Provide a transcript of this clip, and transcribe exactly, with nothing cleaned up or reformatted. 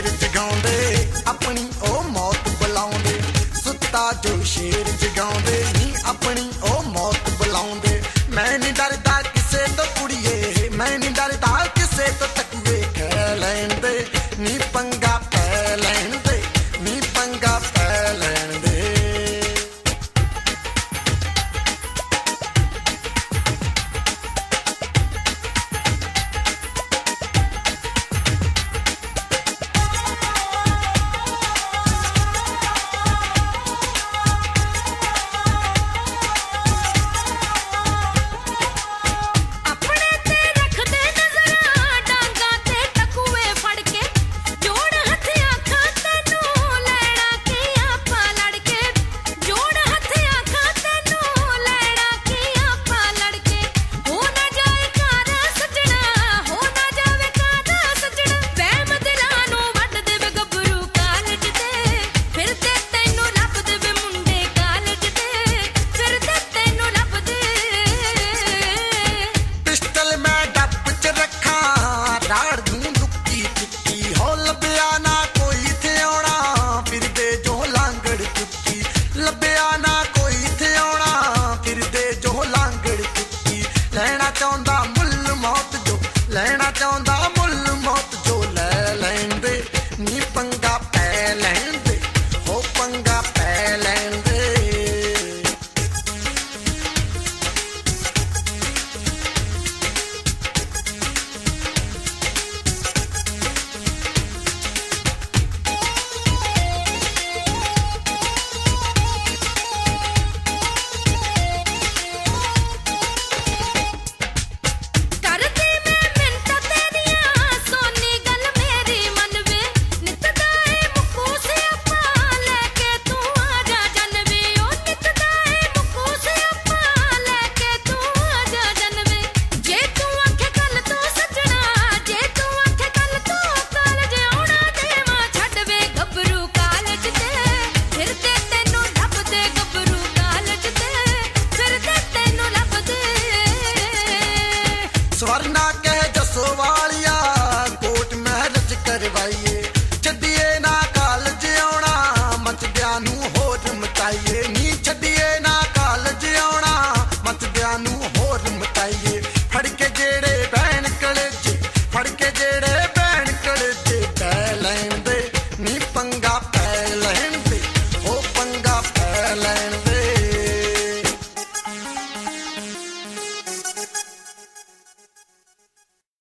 जगाउंदे अपनी ओ मौत बुलाउंदे सुत्ता जो शेर जगाउंदे नी अपनी ओ मौत बुलाउंदे मैं नहीं डरदा किसे तो कुड़िए मैं नहीं डरदा किसे तो तकुए कह लैन दे नी पंगा पै लैन दे नी पंगा पै लैन दे स्वर्णा के